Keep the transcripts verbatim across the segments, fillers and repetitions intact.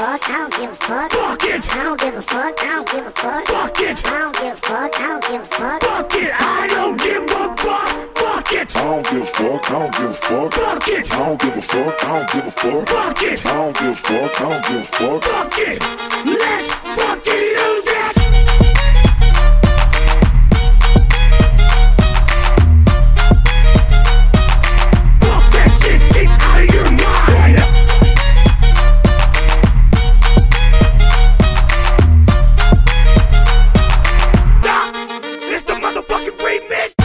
fuck, I don't give a fuck. Fuck it. I don't give a fuck, I don't give a fuck. Fuck it. I don't give a fuck, I don't give a fuck. Fuck it. I don't give a fuck. Fuck it. I don't give a fuck, I don't give a fuck. Fuck it. I don't give a fuck, I don't give a fuck. Fuck it. I don't give a fuck, I don't give a fuck. Fuck it. Let's fucking lose it. Fuck that shit. Get out of your mind. Stop. It's the motherfucking remix.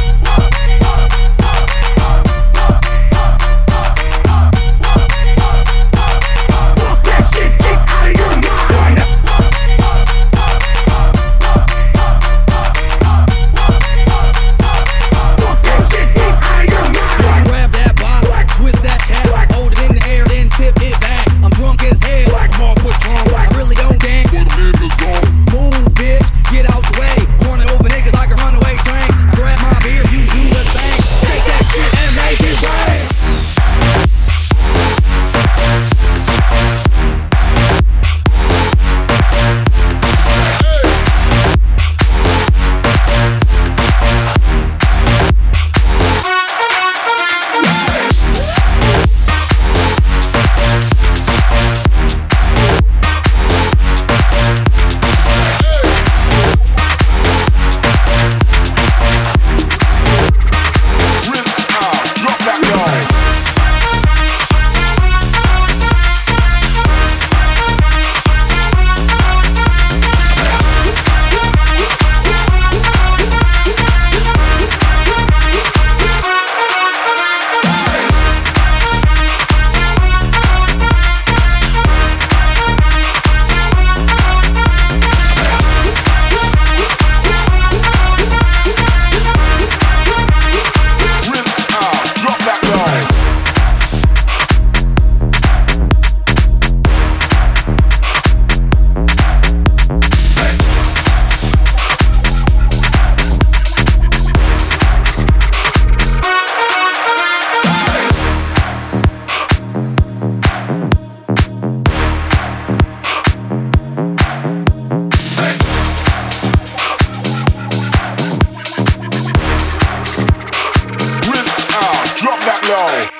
Drop that low.